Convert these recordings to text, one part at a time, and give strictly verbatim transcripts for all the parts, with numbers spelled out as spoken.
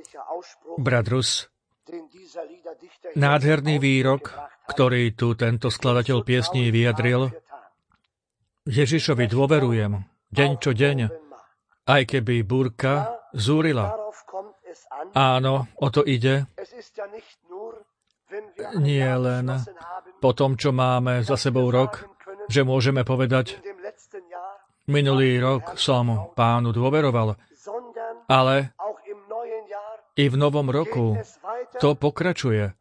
Brat Rus, nádherný výrok, ktorý tu tento skladateľ piesní vyjadril. Ježišovi dôverujem, deň čo deň, aj keby búrka zúrila. Áno, o to ide. Nie len po tom, čo máme za sebou rok, že môžeme povedať, minulý rok som Pánu dôveroval, ale i v novom roku to pokračuje.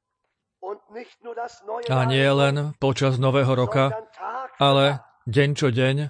A nie len počas nového roka, ale deň čo deň,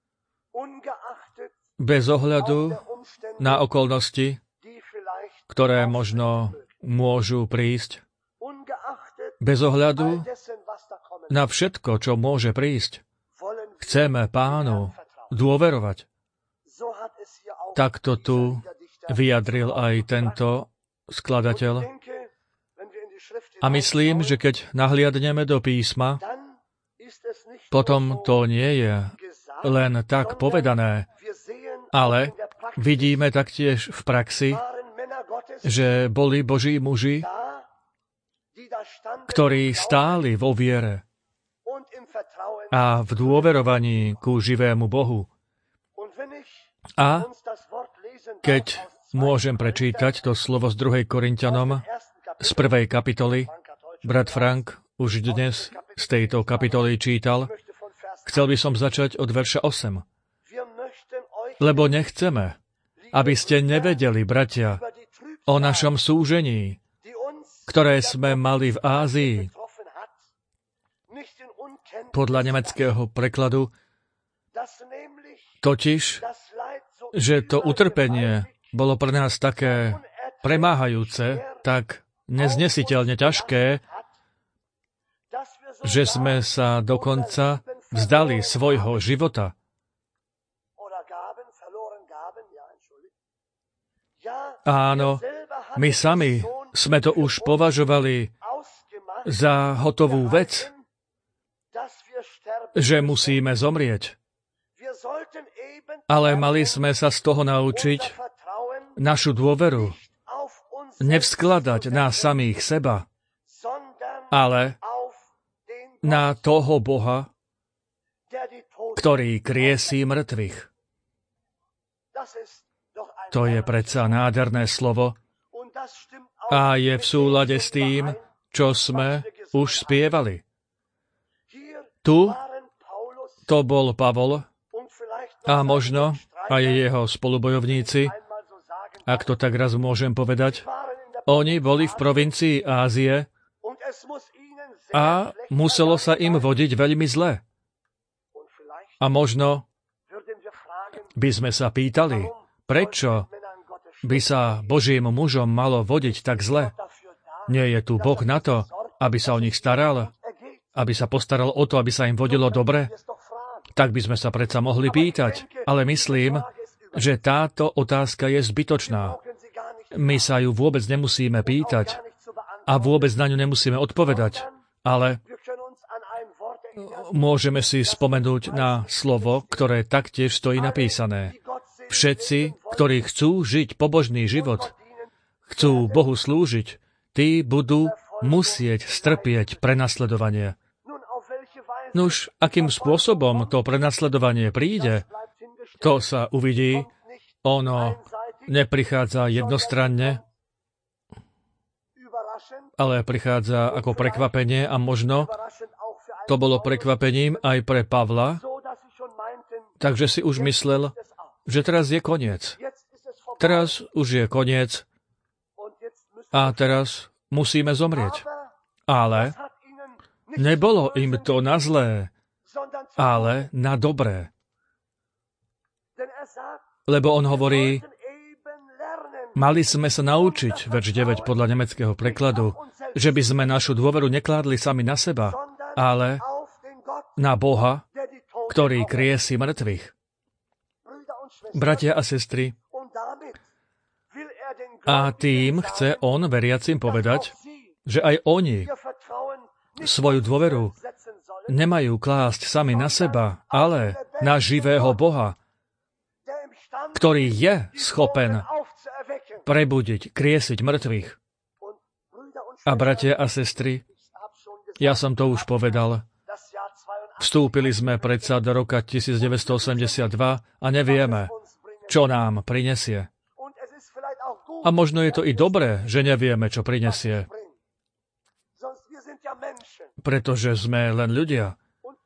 bez ohľadu na okolnosti, ktoré možno môžu prísť, bez ohľadu na všetko, čo môže prísť. Chceme Pánu dôverovať. Takto tu vyjadril aj tento skladateľ. A myslím, že keď nahliadneme do písma, potom to nie je len tak povedané, ale vidíme taktiež v praxi, že boli Boží muži, ktorí stáli vo viere a v dôverovaní ku živému Bohu. A keď môžem prečítať to slovo z druhej Korinťanom, z prvej kapitoly, brat Frank už dnes z tejto kapitoly čítal, chcel by som začať od verša osem. Lebo nechceme, aby ste nevedeli, bratia, o našom súžení, ktoré sme mali v Ázii. Podľa nemeckého prekladu, totiž, že to utrpenie bolo pre nás také premáhajúce, tak neznesiteľne ťažké, že sme sa dokonca vzdali svojho života. Áno, my sami sme to už považovali za hotovú vec, že musíme zomrieť. Ale mali sme sa z toho naučiť našu dôveru nevskladať na samých seba, ale na toho Boha, ktorý kriesí mŕtvych. To je predsa nádherné slovo a je v súlade s tým, čo sme už spievali. Tu to bol Pavol a možno aj jeho spolubojovníci, ak to tak raz môžem povedať. Oni boli v provincii Ázie a muselo sa im vodiť veľmi zle. A možno by sme sa pýtali, prečo by sa Božím mužom malo vodiť tak zle? Nie je tu Boh na to, aby sa o nich staral? Aby sa postaral o to, aby sa im vodilo dobre? Tak by sme sa predsa mohli pýtať. Ale myslím, že táto otázka je zbytočná. My sa ju vôbec nemusíme pýtať a vôbec na ňu nemusíme odpovedať. Ale môžeme si spomenúť na slovo, ktoré taktiež stojí napísané. Všetci, ktorí chcú žiť pobožný život, chcú Bohu slúžiť, tí budú musieť strpieť prenasledovanie. Nuž, akým spôsobom to prenasledovanie príde, to sa uvidí. Ono neprichádza jednostranne, ale prichádza ako prekvapenie a možno to bolo prekvapením aj pre Pavla, takže si už myslel, že teraz je koniec. Teraz už je koniec a teraz musíme zomrieť. Ale nebolo im to na zlé, ale na dobré. Lebo on hovorí, mali sme sa naučiť, verš deväť podľa nemeckého prekladu, že by sme našu dôveru nekládli sami na seba, ale na Boha, ktorý kriesí mŕtvych. Bratia a sestry, a tým chce on veriacim povedať, že aj oni svoju dôveru nemajú klásť sami na seba, ale na živého Boha, ktorý je schopen prebudiť, kriesiť mŕtvych. A bratia a sestry, ja som to už povedal, vstúpili sme predsa do roka devätnásťstoosemdesiatdva a nevieme, čo nám prinesie. A možno je to i dobré, že nevieme, čo prinesie. Pretože sme len ľudia.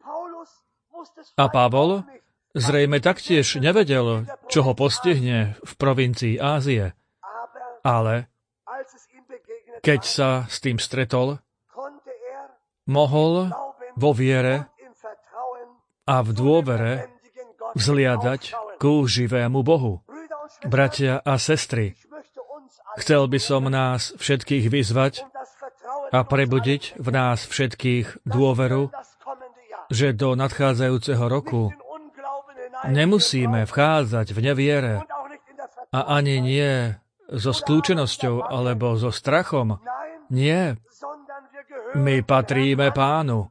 A Pavol zrejme taktiež nevedel, čo ho postihne v provincii Ázie. Ale keď sa s tým stretol, mohol vo viere a v dôvere vzliadať ku živému Bohu. Bratia a sestry, chcel by som nás všetkých vyzvať a prebudiť v nás všetkých dôveru, že do nadchádzajúceho roku nemusíme vchádzať v neviere a ani nie so skľúčenosťou alebo so strachom. Nie. My patríme Pánu.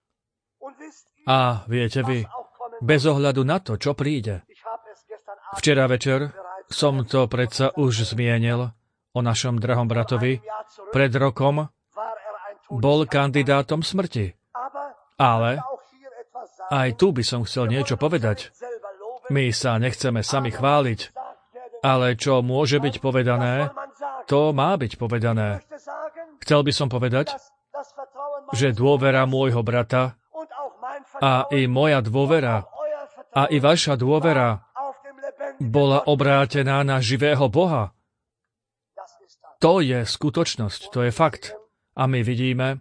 A viete vy, bez ohľadu na to, čo príde. Včera večer som to predsa už zmienil o našom drahom bratovi. Pred rokom bol kandidátom smrti. Ale aj tu by som chcel niečo povedať. My sa nechceme sami chváliť, ale čo môže byť povedané, to má byť povedané. Chcel by som povedať, že dôvera môjho brata a i moja dôvera a i vaša dôvera bola obrátená na živého Boha. To je skutočnosť, to je fakt. A my vidíme,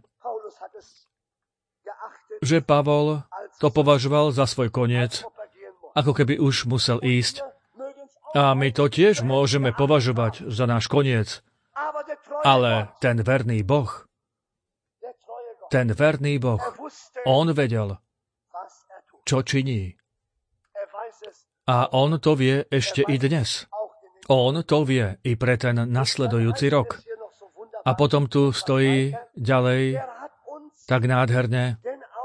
že Pavol to považoval za svoj koniec, ako keby už musel ísť. A my to tiež môžeme považovať za náš koniec. Ale ten verný Boh, ten verný Boh, on vedel, čo činí. A on to vie ešte i dnes. On to vie i pre ten nasledujúci rok. A potom tu stojí ďalej tak nádherne,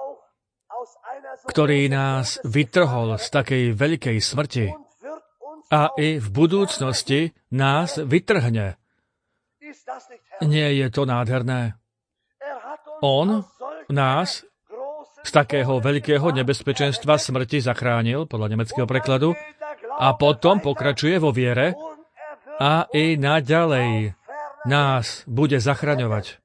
ktorý nás vytrhol z takej veľkej smrti a i v budúcnosti nás vytrhne. Nie je to nádherné? On nás z takého veľkého nebezpečenstva smrti zachránil, podľa nemeckého prekladu, a potom pokračuje vo viere a i naďalej nás bude zachraňovať.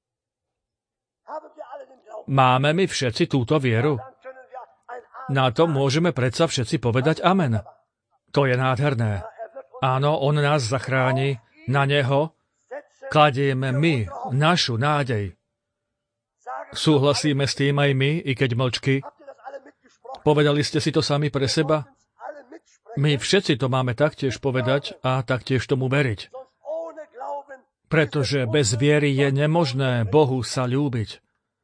Máme my všetci túto vieru? Na to môžeme predsa všetci povedať amen. To je nádherné. Áno, on nás zachráni, na neho kladieme my našu nádej. Súhlasíme s tým aj my, i keď mlčky. Povedali ste si to sami pre seba? My všetci to máme taktiež povedať a taktiež tomu veriť. Pretože bez viery je nemožné Bohu sa ľúbiť.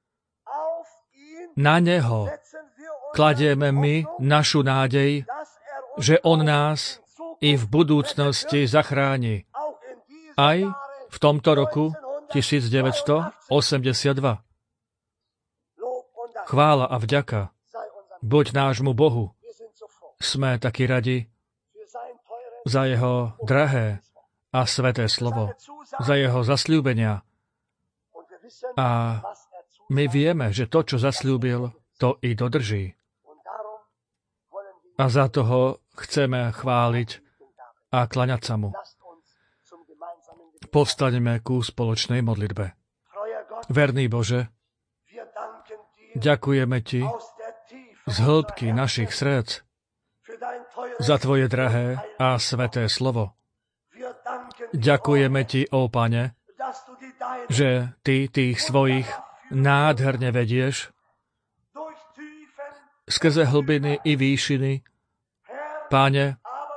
Na neho kladieme my našu nádej, že on nás i v budúcnosti zachráni. Aj v tomto roku devätnásťstoosemdesiatdva. Chvála a vďaka buď nášmu Bohu. Sme takí radi za jeho drahé a sveté slovo, za jeho zasľúbenia. A my vieme, že to, čo zasľúbil, to i dodrží. A za toho chceme chváliť a klaňať sa mu. Povstaňme ku spoločnej modlitbe. Verný Bože, ďakujeme Ti z hĺbky našich srdc za Tvoje drahé a sveté slovo. Ďakujeme Ti, ó Pane, že Ty tých svojich nádherne vedieš skrze hlbiny i výšiny, Páne,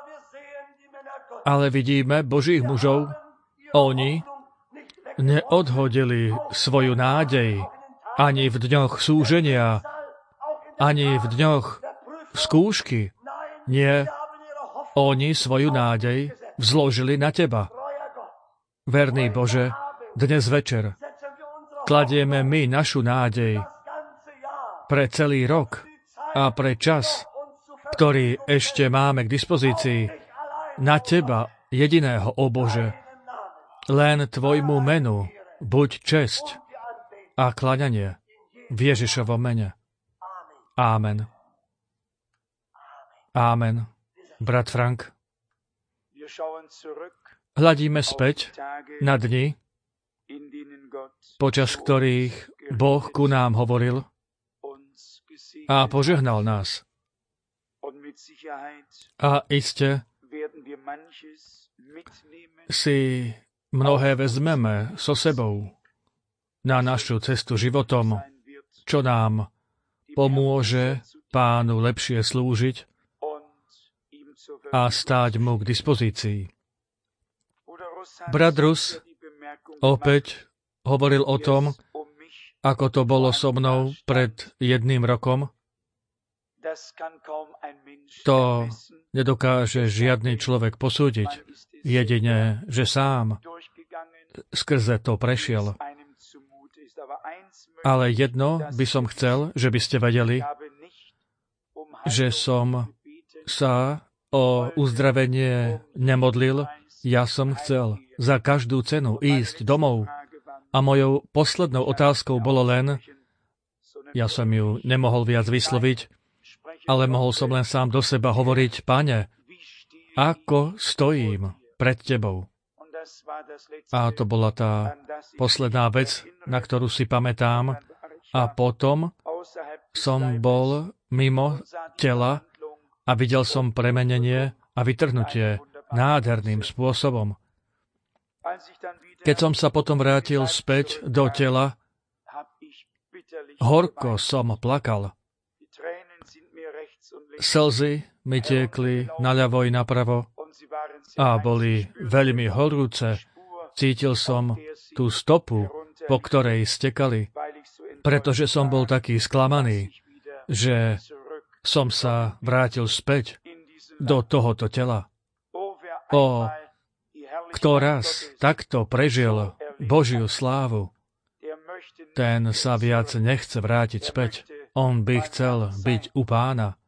ale vidíme Božích mužov, oni neodhodili svoju nádej ani v dňoch súženia, ani v dňoch skúšky. Nie, oni svoju nádej vzložili na Teba. Verný Bože, dnes večer kladieme my našu nádej pre celý rok a pre čas, ktorý ešte máme k dispozícii, na Teba jediného, ó Bože, len Tvojmu menu buď česť a klaňanie v Ježišovom mene. Ámen. Ámen. Brat Frank, hľadíme späť na dni, počas ktorých Boh ku nám hovoril a požehnal nás. A iste si mnohé vezmeme so sebou na našu cestu životom, čo nám pomôže Pánu lepšie slúžiť a stáť mu k dispozícii. Brat Rus opäť hovoril o tom, ako to bolo so mnou pred jedným rokom. To nedokáže žiadny človek posúdiť, jedine, že sám skrze to prešiel. Ale jedno by som chcel, že by ste vedeli, že som sa o uzdravenie nemodlil, ja som chcel za každú cenu ísť domov. A mojou poslednou otázkou bolo len, ja som ju nemohol viac vysloviť, ale mohol som len sám do seba hovoriť, Pane, ako stojím pred Tebou. A to bola tá posledná vec, na ktorú si pamätám. A potom som bol mimo tela a videl som premenenie a vytrhnutie nádherným spôsobom. Keď som sa potom vrátil späť do tela, horko som plakal. Slzy mi tiekli naľavo i napravo a boli veľmi horúce. Cítil som tú stopu, po ktorej stekali, pretože som bol taký sklamaný, že som sa vrátil späť do tohoto tela. O, kto raz takto prežil Božiu slávu, ten sa viac nechce vrátiť späť. On by chcel byť u Pána.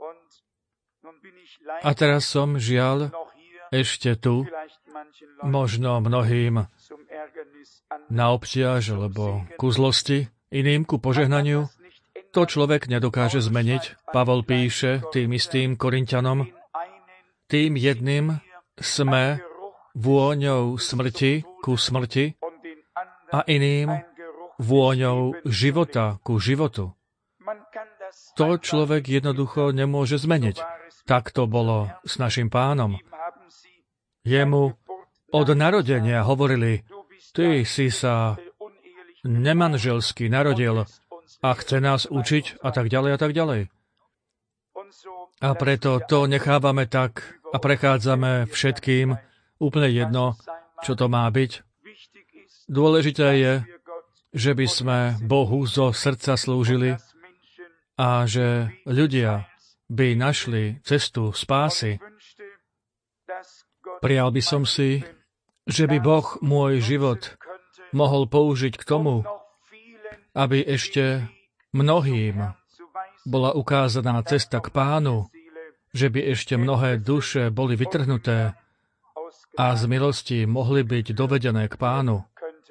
A teraz som, žiaľ, ešte tu, možno mnohým na obťaž alebo ku zlosti, iným ku požehnaniu. To človek nedokáže zmeniť. Pavol píše tým istým Korinťanom, tým jedným sme vôňou smrti ku smrti a iným vôňou života ku životu. To človek jednoducho nemôže zmeniť. Tak to bolo s našim Pánom. Jemu od narodenia hovorili, ty si sa nemanželsky narodil a chce nás učiť a tak ďalej a tak ďalej. A preto to nechávame tak a prechádzame všetkým úplne jedno, čo to má byť. Dôležité je, že by sme Bohu zo srdca slúžili a že ľudia by našli cestu spásy. Prijal by som si, že by Boh môj život mohol použiť k tomu, aby ešte mnohým bola ukázaná cesta k Pánu, že by ešte mnohé duše boli vytrhnuté a z milosti mohli byť dovedené k Pánu.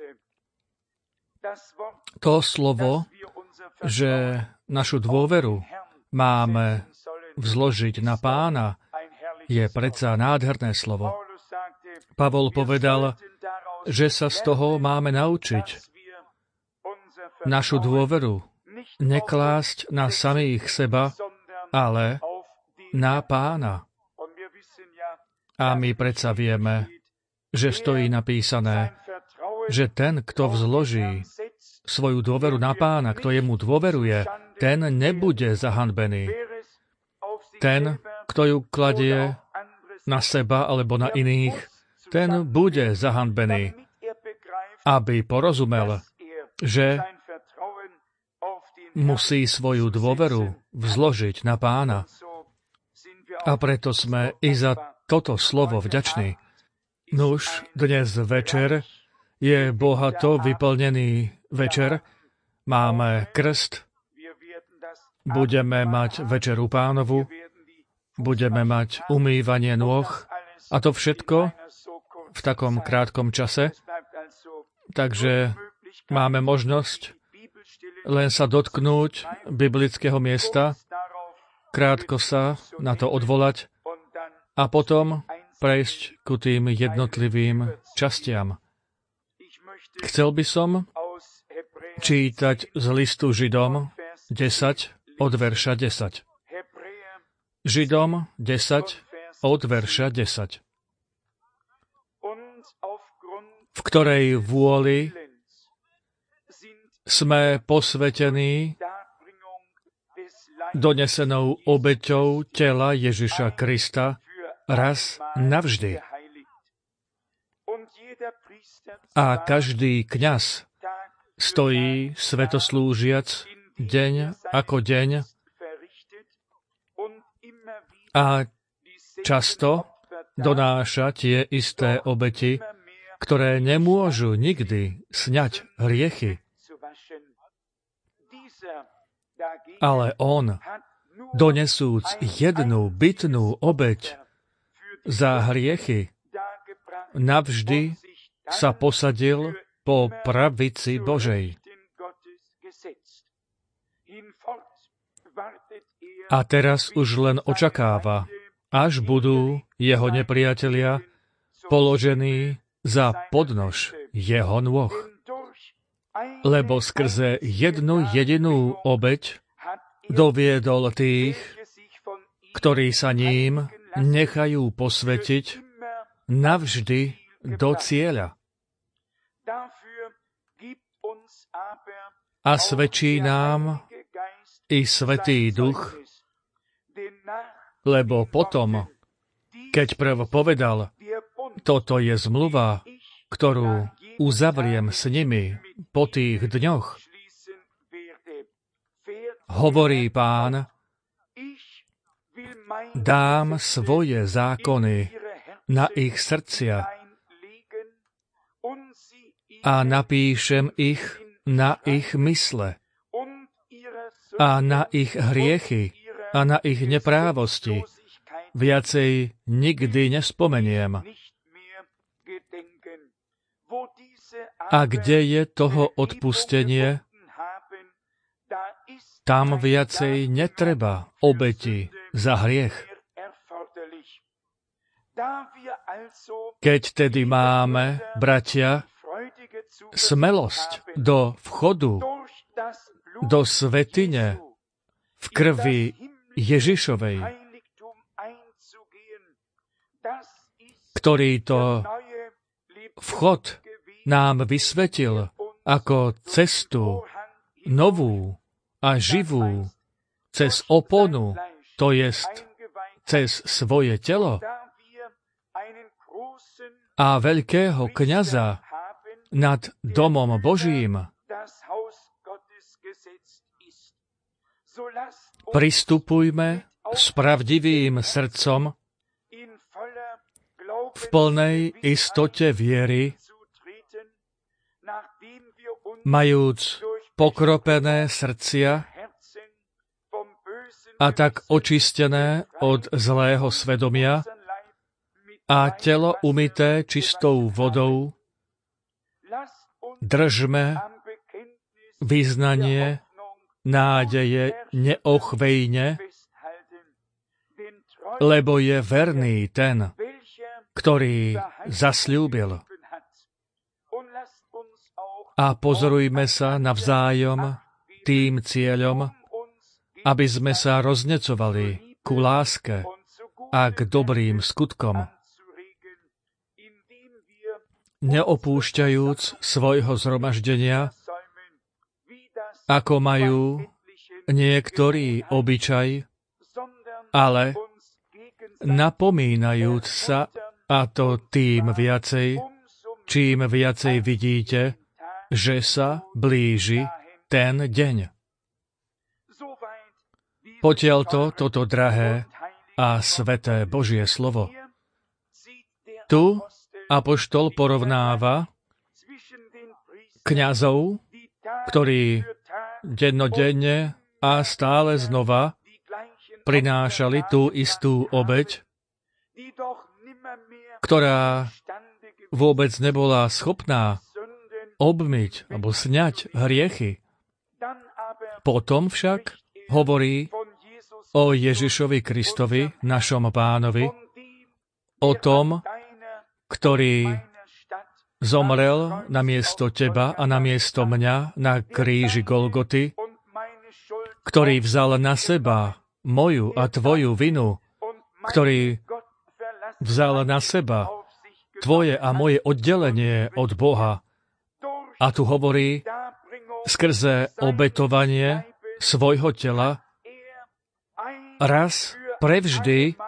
To slovo, že našu dôveru máme vzložiť na Pána, je predsa nádherné slovo. Pavol povedal, že sa z toho máme naučiť našu dôveru neklásť na samých seba, ale na Pána. A my predsa vieme, že stojí napísané, že ten, kto vzloží svoju dôveru na Pána, kto jemu dôveruje, ten nebude zahanbený. Ten, kto ju kladie na seba alebo na iných, ten bude zahanbený, aby porozumel, že musí svoju dôveru vzložiť na Pána. A preto sme i za toto slovo vďační. Nuž, dnes večer je bohato vyplnený večer. Máme krst, budeme mať večeru Pánovu, budeme mať umývanie nôh A to všetko v takom krátkom čase, takže máme možnosť len sa dotknúť biblického miesta, krátko sa na to odvolať a potom prejsť ku tým jednotlivým častiam. Chcel by som čítať z listu Židom desať od verša desať. Židom desať od verša desať. V ktorej vôli sme posvetení donesenou obeťou tela Ježiša Krista raz navždy. A každý kňaz stojí svetoslúžiac deň ako deň a často donáša tie isté obety, ktoré nemôžu nikdy sňať hriechy. Ale on, donesúc jednu bytnú obeť za hriechy, navždy sa posadil po pravici Božej. A teraz už len očakáva, až budú jeho nepriatelia položení za podnož jeho nôh. Lebo skrze jednu jedinú obeť doviedol tých, ktorí sa ním nechajú posvetiť navždy do cieľa. A svedčí nám i Svätý Duch, lebo potom, keď prv povedal, toto je zmluva, ktorú uzavriem s nimi po tých dňoch, hovorí Pán, dám svoje zákony na ich srdcia a napíšem ich na ich mysle a na ich hriechy a na ich neprávosti viacej nikdy nespomeniem. A kde je toho odpustenie, tam viacej netreba obeti za hriech. Keď tedy máme, bratia, smelosť do vchodu do svätyne v krvi Ježišovej, ktorý to vchod nám vysvetil ako cestu novú a živú cez oponu, to jest cez svoje telo, a veľkého kňaza nad domom Božím, pristupujme s pravdivým srdcom v plnej istote viery, majúc pokropené srdcia a tak očistené od zlého svedomia a telo umyté čistou vodou, držme vyznanie nádeje neochvejne, lebo je verný ten, ktorý zasľúbil. A pozorujme sa navzájom tým cieľom, aby sme sa roznecovali ku láske a k dobrým skutkom, neopúšťajúc svojho zhromaždenia, ako majú niektorí obyčaj, ale napomínajúc sa, a to tým viacej, čím viacej vidíte, že sa blíži ten deň. Potiaľto toto drahé a sveté Božie slovo. Tu apoštol porovnáva kňazov, ktorí dennodenne a stále znova prinášali tú istú obeť, ktorá vôbec nebola schopná obmyť alebo sňať hriechy. Potom však hovorí o Ježišovi Kristovi, našom Pánovi, o tom, ktorý zomrel namiesto teba a namiesto mňa na kríži Golgoty, ktorý vzal na seba moju a tvoju vinu, ktorý vzal na seba tvoje a moje oddelenie od Boha. A tu hovorí, skrze obetovanie svojho tela raz prevždy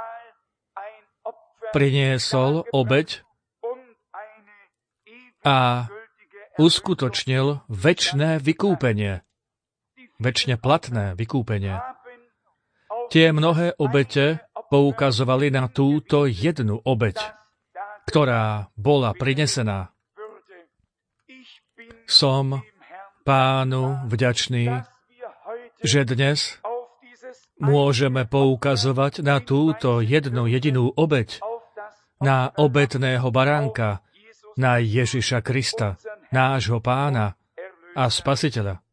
priniesol obeť a uskutočnil večné vykúpenie, večne platné vykúpenie. Tie mnohé obete poukazovali na túto jednu obeť, ktorá bola prinesená. Som Pánu vďačný, že dnes môžeme poukazovať na túto jednu jedinú obeť, na obetného baránka, na Ježiša Krista, nášho Pána a Spasiteľa.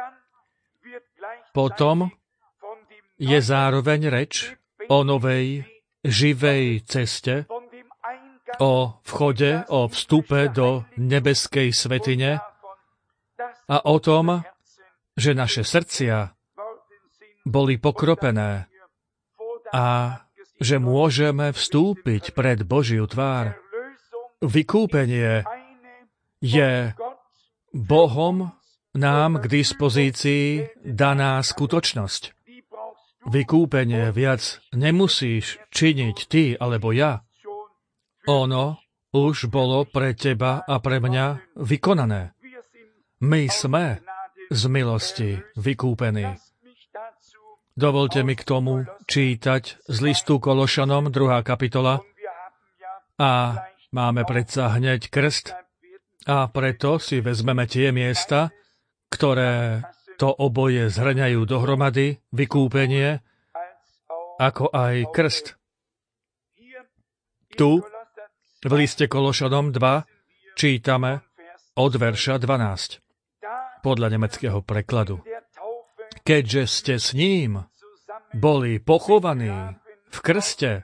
Potom je zároveň reč o novej, živej ceste, o vchode, o vstupe do nebeskej svätyne a o tom, že naše srdcia boli pokropené a že môžeme vstúpiť pred Božiu tvár. Vykúpenie je Bohom nám k dispozícii daná skutočnosť. Vykúpenie viac nemusíš činiť ty alebo ja. Ono už bolo pre teba a pre mňa vykonané. My sme z milosti vykúpení. Dovolte mi k tomu čítať z listu Kološanom, druhá kapitola. A máme predsa hneď krst, a preto si vezmeme tie miesta, ktoré to oboje zhrňajú dohromady, vykúpenie, ako aj krst. Tu, v liste Kološanom dva, čítame od verša dvanásť, podľa nemeckého prekladu. Keďže ste s ním boli pochovaní v krste,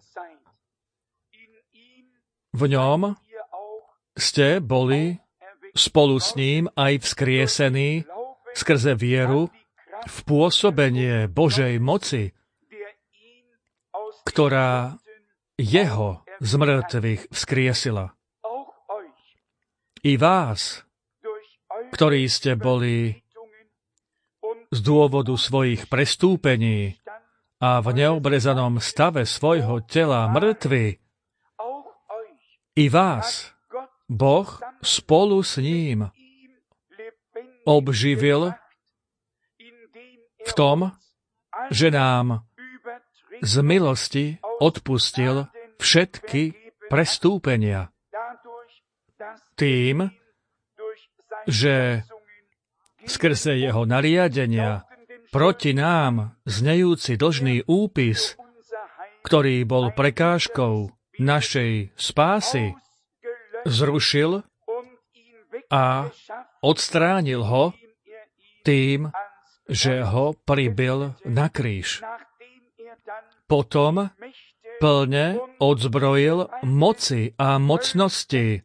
v ňom ste boli spolu s ním aj vzkriesení skrze vieru v pôsobenie Božej moci, ktorá jeho z mŕtvych vzkriesila. I vás, ktorí ste boli z dôvodu svojich prestúpení a v neobrezanom stave svojho tela mŕtvi, i vás Boh spolu s ním obživil v tom, že nám z milosti odpustil všetky prestúpenia. Tým, že skrze jeho nariadenia proti nám znejúci dlžný úpis, ktorý bol prekážkou našej spásy, zrušil a odstránil ho tým, že ho pribil na kríž. Potom plne odzbrojil moci a mocnosti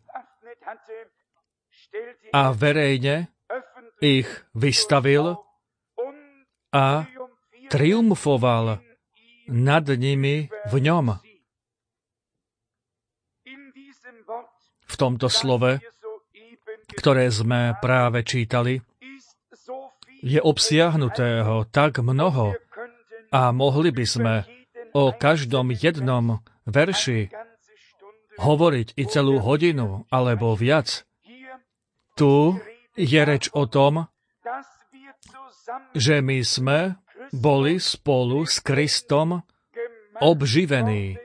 a verejne ich vystavil a triumfoval nad nimi v ňom. V tomto slove, ktoré sme práve čítali, je obsiahnutého tak mnoho a mohli by sme o každom jednom verši hovoriť i celú hodinu alebo viac. Tu je reč o tom, že my sme boli spolu s Kristom obživení.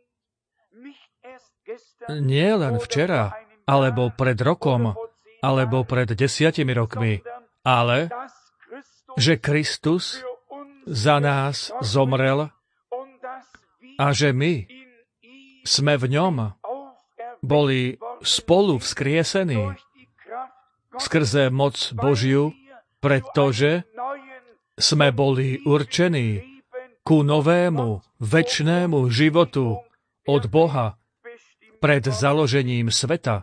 Nie len včera, alebo pred rokom, alebo pred desiatimi rokmi, ale že Kristus za nás zomrel a že my sme v ňom boli spolu vzkriesení skrze moc Božiu, pretože sme boli určení ku novému, večnému životu od Boha pred založením sveta.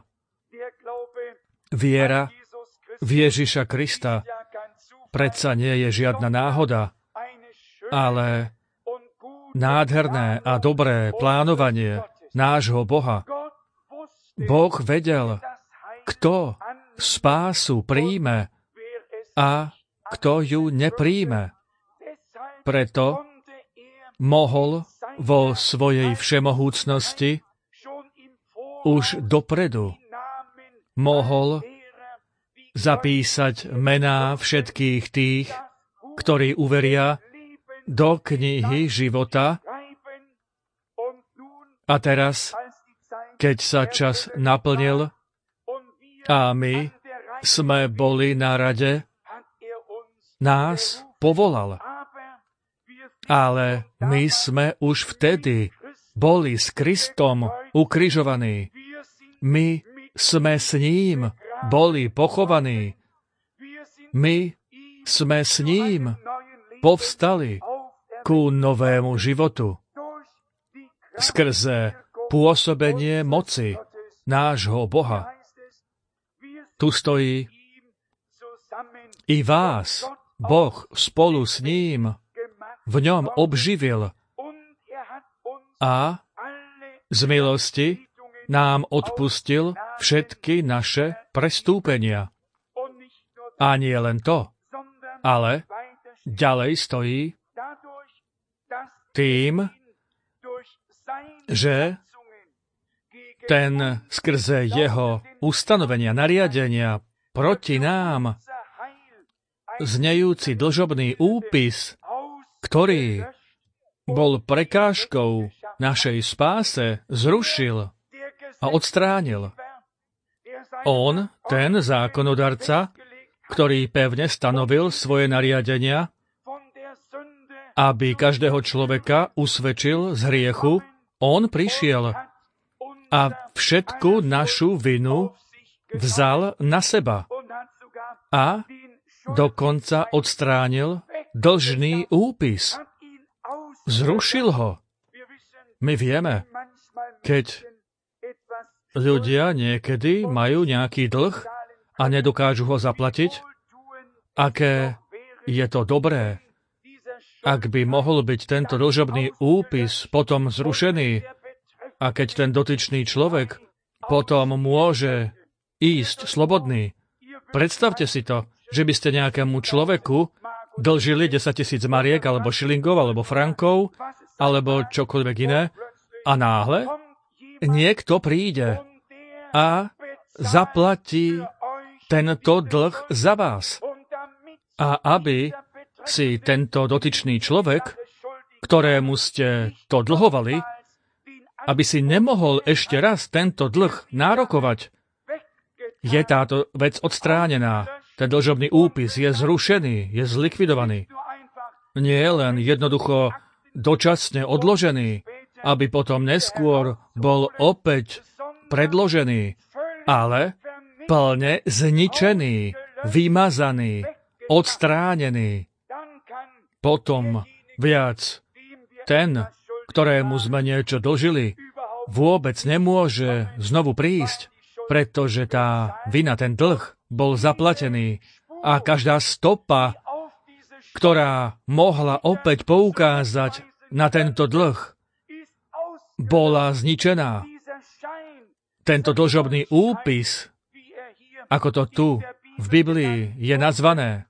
Viera v Ježiša Krista predsa nie je žiadna náhoda, ale nádherné a dobré plánovanie nášho Boha. Boh vedel, kto spásu príjme a kto ju nepríjme. Preto mohol vo svojej všemohúcnosti už dopredu mohol zapísať mená všetkých tých, ktorí uveria do knihy života. A teraz, keď sa čas naplnil a my sme boli na rade, nás povolal. Ale my sme už vtedy boli s Kristom ukrižovaní. My sme s ním boli pochovaní. My sme s ním povstali ku novému životu skrze pôsobenie moci nášho Boha. Tu stojí i vás, Boh spolu s ním v ňom obživil a z milosti nám odpustil všetky naše prestúpenia. A nie len to, ale ďalej stojí tým, že ten skrze jeho ustanovenia, nariadenia proti nám znejúci dlžobný úpis, ktorý bol prekážkou našej spáse, zrušil a odstránil. On, ten zákonodarca, ktorý pevne stanovil svoje nariadenia, aby každého človeka usvedčil z hriechu, on prišiel a všetku našu vinu vzal na seba a dokonca odstránil dlžný úpis. Zrušil ho. My vieme, keď ľudia niekedy majú nejaký dlh a nedokážu ho zaplatiť, aké je to dobré, ak by mohol byť tento dlžobný úpis potom zrušený a keď ten dotyčný človek potom môže ísť slobodný. Predstavte si to, že by ste nejakému človeku dlžili desaťtisíc mariek, alebo šilingov, alebo frankov, alebo čokoľvek iné a náhle niekto príde a zaplatí tento dlh za vás. A aby si tento dotyčný človek, ktorému ste to dlhovali, aby si nemohol ešte raz tento dlh nárokovať, je táto vec odstránená. Ten dlžobný úpis je zrušený, je zlikvidovaný. Nie je len jednoducho dočasne odložený, aby potom neskôr bol opäť predložený, ale plne zničený, vymazaný, odstránený. Potom viac ten, ktorému sme niečo dlžili, vôbec nemôže znovu prísť, pretože tá vina, ten dlh, bol zaplatený a každá stopa, ktorá mohla opäť poukázať na tento dlh, bola zničená. Tento dlžobný úpis, ako to tu v Biblii je nazvané,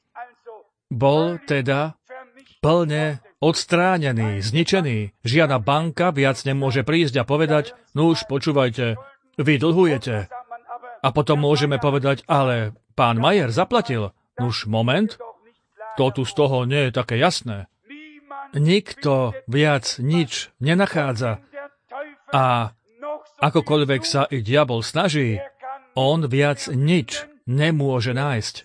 bol teda plne odstránený, zničený. Žiadna banka viac nemôže prísť a povedať, no už počúvajte, vy dlhujete. A potom môžeme povedať, ale pán Majer zaplatil. Nuž, moment, to tu z toho nie je také jasné. Nikto viac nič nenachádza. A akokoľvek sa i diabol snaží, on viac nič nemôže nájsť.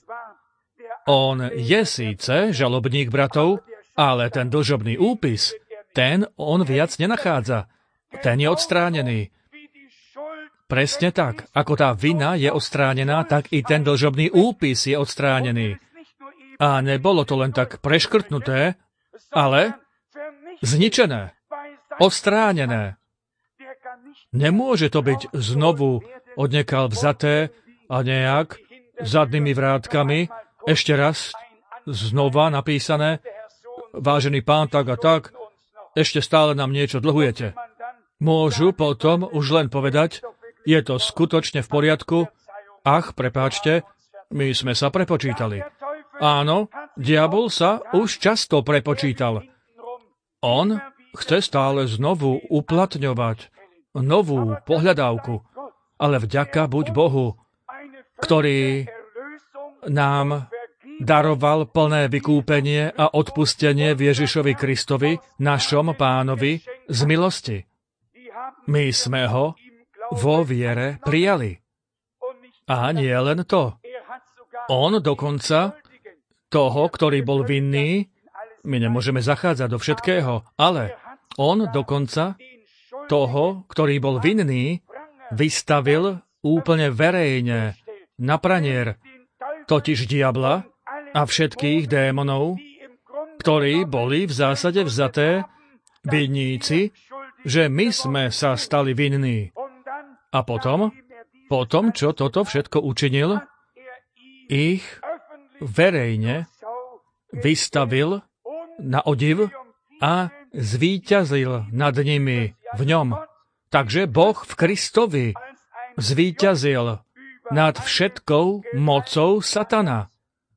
On je síce žalobník bratov, ale ten dlžobný úpis, ten on viac nenachádza. Ten je odstránený. Presne tak. Ako tá vina je odstránená, tak i ten dlžobný úpis je odstránený. A nebolo to len tak preškrtnuté, ale zničené, odstránené. Nemôže to byť znovu odniekal vzaté a nejak zadnými vrátkami ešte raz znova napísané: vážený pán, tak a tak, ešte stále nám niečo dlhujete. Môžu potom už len povedať: je to skutočne v poriadku, ach, prepáčte, my sme sa prepočítali. Áno, diabol sa už často prepočítal. On chce stále znovu uplatňovať novú pohľadávku, ale vďaka buď Bohu, ktorý nám daroval plné vykúpenie a odpustenie v Ježišovi Kristovi, našom Pánovi, z milosti. My sme ho vo viere prijali. A nie len to. On dokonca toho, ktorý bol vinný, my nemôžeme zachádzať do všetkého, ale on dokonca toho, ktorý bol vinný, vystavil úplne verejne na pranier, totiž diabla a všetkých démonov, ktorí boli v zásade vzaté vinníci, že my sme sa stali vinní. A potom, potom, čo toto všetko učinil, ich verejne vystavil na odiv a zvíťazil nad nimi v ňom. Takže Boh v Kristovi zvíťazil nad všetkou mocou satana.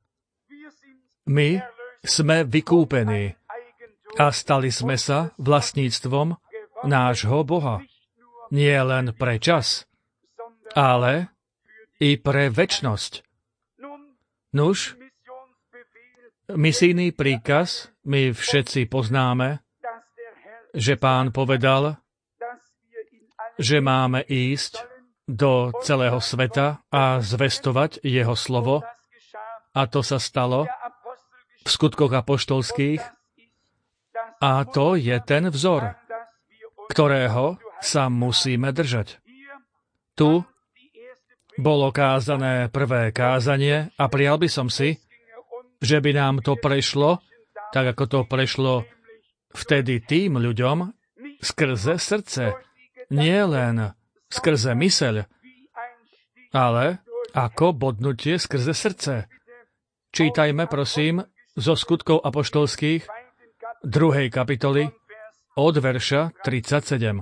My sme vykúpení a stali sme sa vlastníctvom nášho Boha. Nie len pre čas, ale i pre večnosť. Nuž, misijný príkaz my všetci poznáme, že Pán povedal, že máme ísť do celého sveta a zvestovať jeho slovo, a to sa stalo v skutkoch apoštolských, a to je ten vzor, ktorého sa musíme držať. Tu bolo kázané prvé kázanie a prijal by som si, že by nám to prešlo, tak ako to prešlo vtedy tým ľuďom, skrze srdce, nie len skrze myseľ, ale ako bodnutie skrze srdce. Čítajme, prosím, zo skutkov apoštolských druhej kapitoly od verša tridsaťsedem.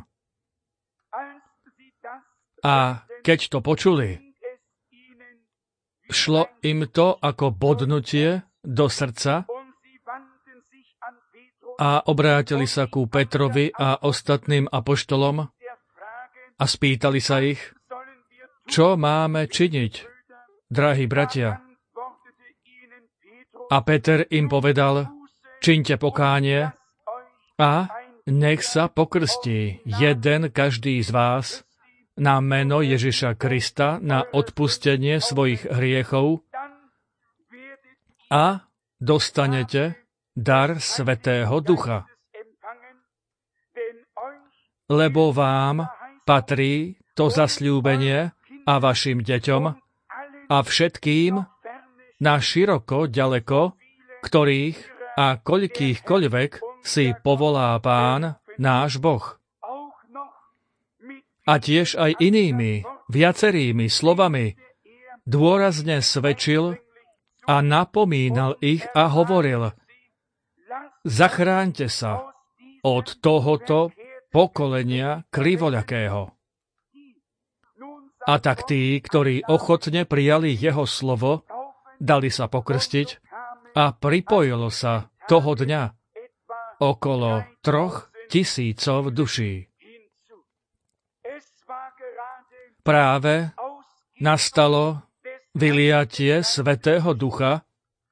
A keď to počuli, šlo im to ako bodnutie do srdca a obrátili sa ku Petrovi a ostatným apoštolom a spýtali sa ich, čo máme činiť, drahí bratia. A Peter im povedal, čiňte pokánie a nech sa pokrstí jeden každý z vás na meno Ježiša Krista na odpustenie svojich hriechov a dostanete dar Svätého Ducha. Lebo vám patrí to zasľúbenie a vašim deťom a všetkým na široko ďaleko, ktorých a koľkýchkoľvek si povolá Pán, náš Boh. A tiež aj inými, viacerými slovami dôrazne svedčil a napomínal ich a hovoril, zachráňte sa od tohoto pokolenia krivoľakého. A tak tí, ktorí ochotne prijali jeho slovo, dali sa pokrstiť a pripojilo sa toho dňa okolo troch tisícov duší. Práve nastalo vyliatie Svätého Ducha.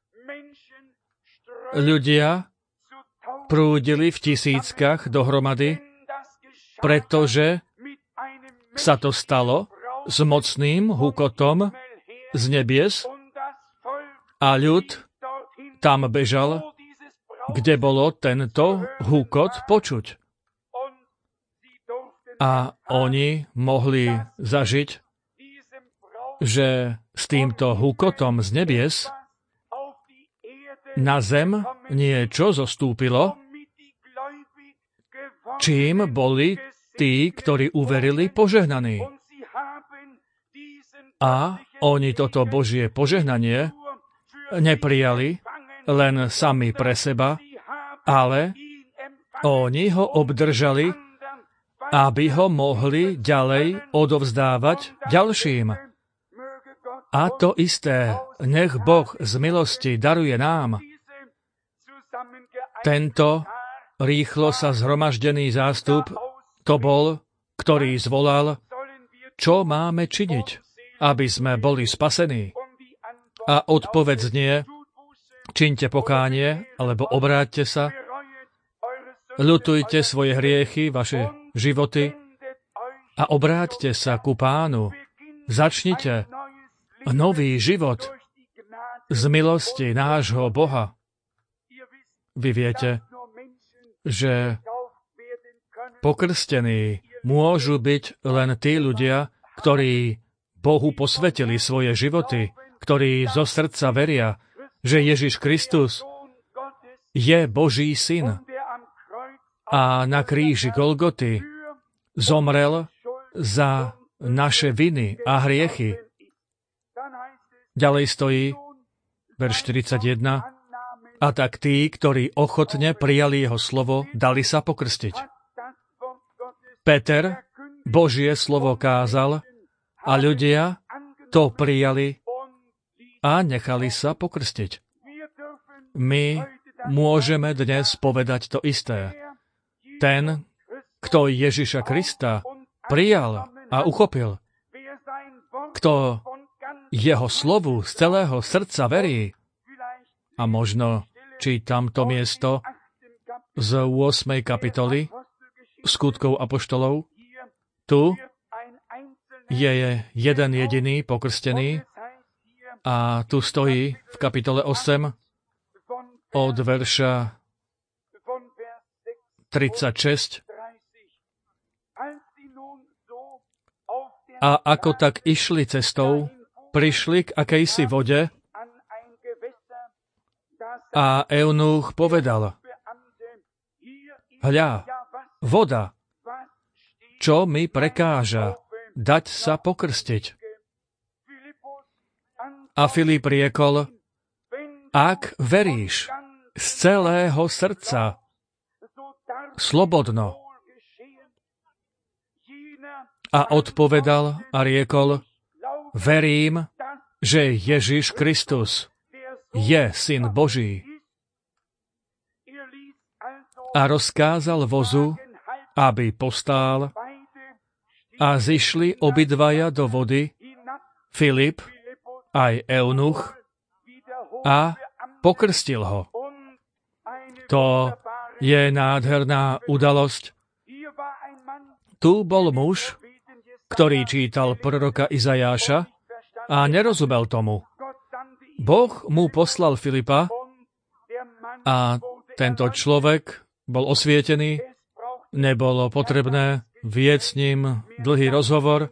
Ľudia prúdili v tisíckach dohromady, pretože sa to stalo s mocným hukotom z nebies a ľud tam bežal, kde bolo tento hukot počuť. A oni mohli zažiť, že s týmto hukotom z nebies na zem niečo zostúpilo, čím boli tí, ktorí uverili, požehnaní. A oni toto Božie požehnanie neprijali len sami pre seba, ale oni ho obdržali, aby ho mohli ďalej odovzdávať ďalším. A to isté, nech Boh z milosti daruje nám. Tento rýchlo sa zhromaždený zástup, to bol, ktorý zvolal, čo máme činiť, aby sme boli spasení. A odpoveď znie, čiňte pokánie, alebo obráťte sa, ľutujte svoje hriechy, vaše životy a obráťte sa ku Pánu. Začnite nový život z milosti nášho Boha. Vy viete, že pokrstení môžu byť len tí ľudia, ktorí Bohu posvetili svoje životy, ktorí zo srdca veria, že Ježiš Kristus je Boží syn a na kríži Golgoty zomrel za naše viny a hriechy. Ďalej stojí verš štyridsaťjeden. A tak tí, ktorí ochotne prijali jeho slovo, dali sa pokrstiť. Peter Božie slovo kázal a ľudia to prijali a nechali sa pokrstiť. My môžeme dnes povedať to isté. Ten, kto Ježiša Krista prijal a uchopil, kto jeho slovu z celého srdca verí, a možno čítam to miesto z ôsmej kapitoly Skutkov apoštolov, tu je jeden jediný pokrstený a tu stojí v kapitole osem od verša tridsaťšesť. A ako tak išli cestou, prišli k akejsi vode a eunuch povedal, hľa, voda, čo mi prekáža dať sa pokrstiť. A Filip riekol, ak veríš z celého srdca, slobodno. A odpovedal a riekol, verím, že Ježiš Kristus je Syn Boží. A rozkázal vozu, aby postál, a zišli obidvaja do vody, Filip aj eunuch, a pokrstil ho. To je nádherná udalosť. Tu bol muž, ktorý čítal proroka Izajáša a nerozumel tomu. Boh mu poslal Filipa a tento človek bol osvietený, nebolo potrebné viesť s ním dlhý rozhovor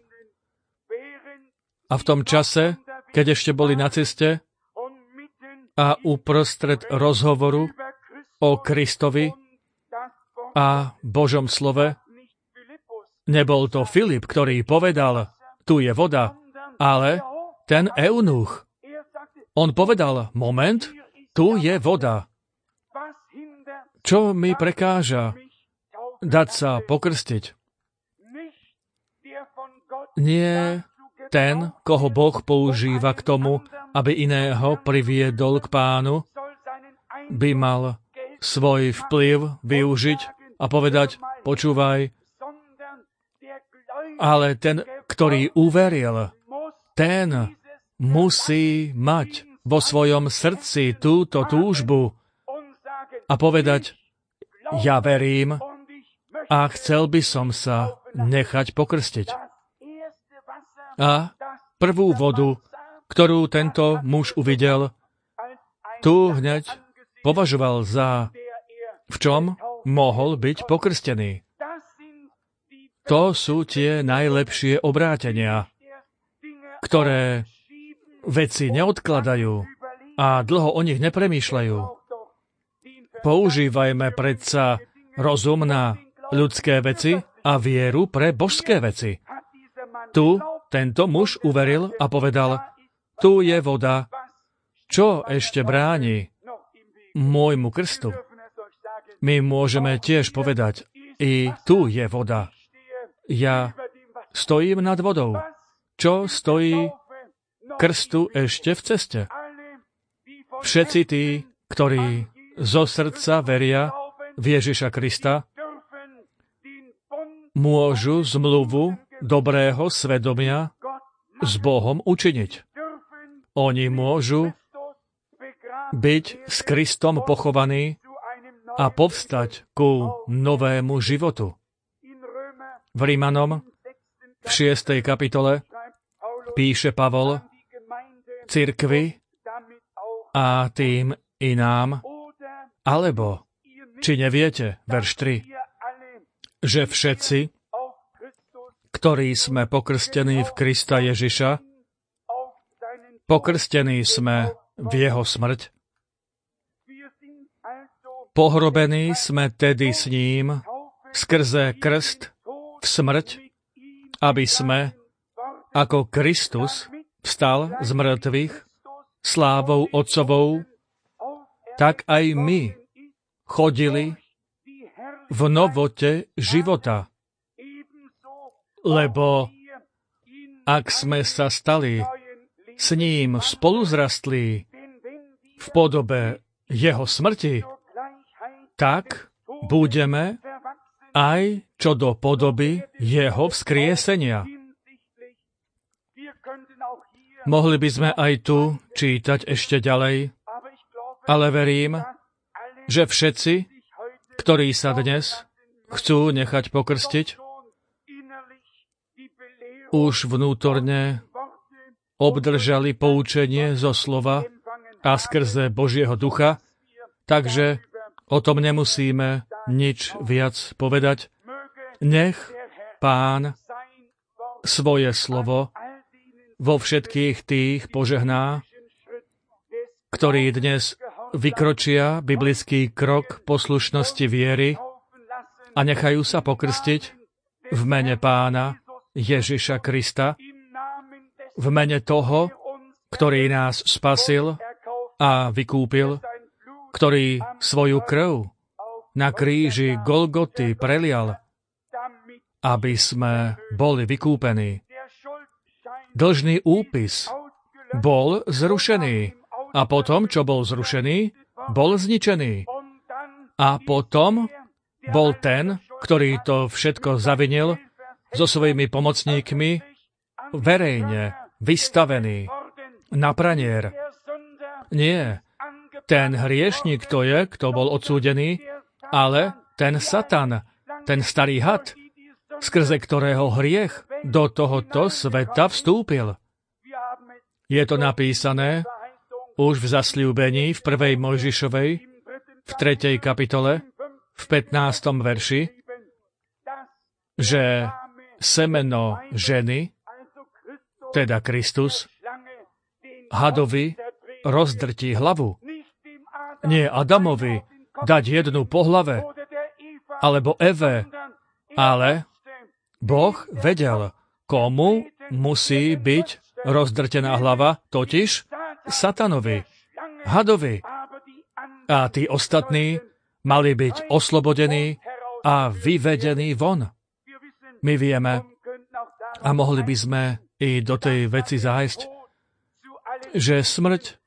a v tom čase, keď ešte boli na ceste a uprostred rozhovoru o Kristovi a Božom slove, nebol to Filip, ktorý povedal, tu je voda, ale ten eunuch. On povedal, moment, tu je voda. Čo mi prekáža dať sa pokrstiť? Nie ten, koho Boh používa k tomu, aby iného priviedol k Pánu, by mal svoj vplyv využiť a povedať, počúvaj, ale ten, ktorý uveril, ten musí mať vo svojom srdci túto túžbu a povedať, ja verím a chcel by som sa nechať pokrstiť. A prvú vodu, ktorú tento muž uvidel, tu hneď považoval za, v čom mohol byť pokrstený. To sú tie najlepšie obrátenia, ktoré veci neodkladajú a dlho o nich nepremýšľajú. Používajme predsa rozum na ľudské veci a vieru pre božské veci. Tu tento muž uveril a povedal, tu je voda, čo ešte bráni môjmu krstu. My môžeme tiež povedať, i tu je voda. Ja stojím nad vodou. Čo stojí krstu ešte v ceste? Všetci tí, ktorí zo srdca veria v Ježiša Krista, môžu zmluvu dobrého svedomia s Bohom učiniť. Oni môžu byť s Kristom pochovaní a povstať ku novému životu. V Rímanom v šiestej kapitole píše Pavol cirkvi a tým inám, alebo, či neviete, verš tri, že všetci, ktorí sme pokrstení v Krista Ježiša, pokrstení sme v jeho smrť, pohrobení sme tedy s ním skrze krst v smrť, aby sme, ako Kristus vstal z mŕtvych slávou Otcovou, tak aj my chodili v novote života. Lebo ak sme sa stali s ním spoluzrastlí v podobe jeho smrti, tak budeme aj čo do podoby jeho vzkriesenia. Mohli by sme aj tu čítať ešte ďalej, ale verím, že všetci, ktorí sa dnes chcú nechať pokrstiť, už vnútorne obdržali poučenie zo slova a skrze Božieho ducha, takže o tom nemusíme nič viac povedať. Nech Pán svoje slovo vo všetkých tých požehná, ktorí dnes vykročia biblický krok poslušnosti viery a nechajú sa pokrstiť v mene Pána Ježiša Krista, v mene toho, ktorý nás spasil a vykúpil, ktorý svoju krv na kríži Golgoty prelial, aby sme boli vykúpení. Dlžný úpis bol zrušený a potom, čo bol zrušený, bol zničený. A potom bol ten, ktorý to všetko zavinil, so svojimi pomocníkmi verejne vystavený na pranier. Nie, ten hriešnik to je, kto bol odsúdený, ale ten Satan, ten starý had, skrze ktorého hriech do tohoto sveta vstúpil. Je to napísané už v zasľúbení v prvej Mojžišovej, v tretej kapitole, v pätnástom verši, že semeno ženy, teda Kristus, hadovi rozdrtí hlavu. Nie Adamovi dať jednu po hlave, alebo Eve, ale Boh vedel, komu musí byť rozdrtená hlava, totiž Satanovi, hadovi. A tí ostatní mali byť oslobodení a vyvedení von. My vieme, a mohli by sme i do tej veci zájsť, že smrť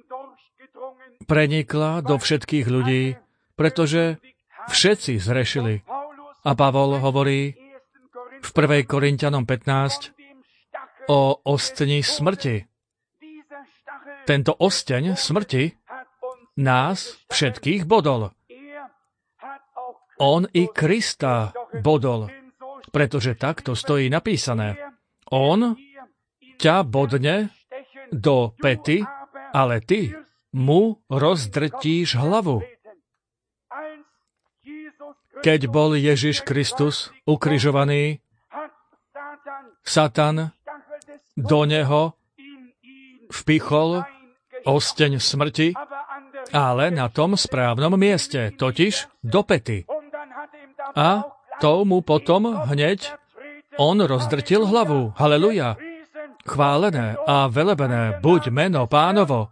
prenikla do všetkých ľudí, pretože všetci zhrešili. A Pavol hovorí v prvej Korinťanom pätnásť o ostni smrti. Tento osteň smrti nás všetkých bodol. On i Krista bodol, pretože takto stojí napísané. On ťa bodne do pety, ale ty mu rozdrtíš hlavu. Keď bol Ježiš Kristus ukrižovaný Satan do neho vpichol osteň smrti, ale na tom správnom mieste, totiž do pety. A to mu potom hneď on rozdrtil hlavu. Haleluja. Chválené a velebené buď meno Pánovo.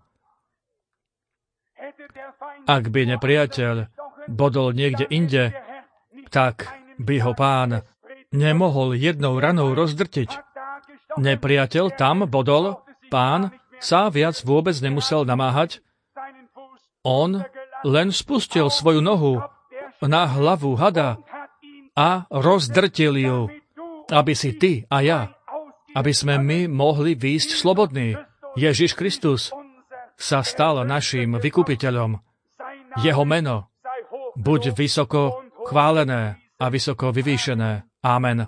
Ak by nepriateľ bodol niekde inde, tak by ho Pán nemohol jednou ranou rozdrtiť. Nepriateľ tam bodol, Pán sa viac vôbec nemusel namáhať. On len spustil svoju nohu na hlavu hada a rozdrtil ju, aby si ty a ja, aby sme my mohli výjsť slobodní. Ježiš Kristus sa stal naším vykupiteľom. Jeho meno buď vysoko chválené a vysoko vyvýšené. Amen.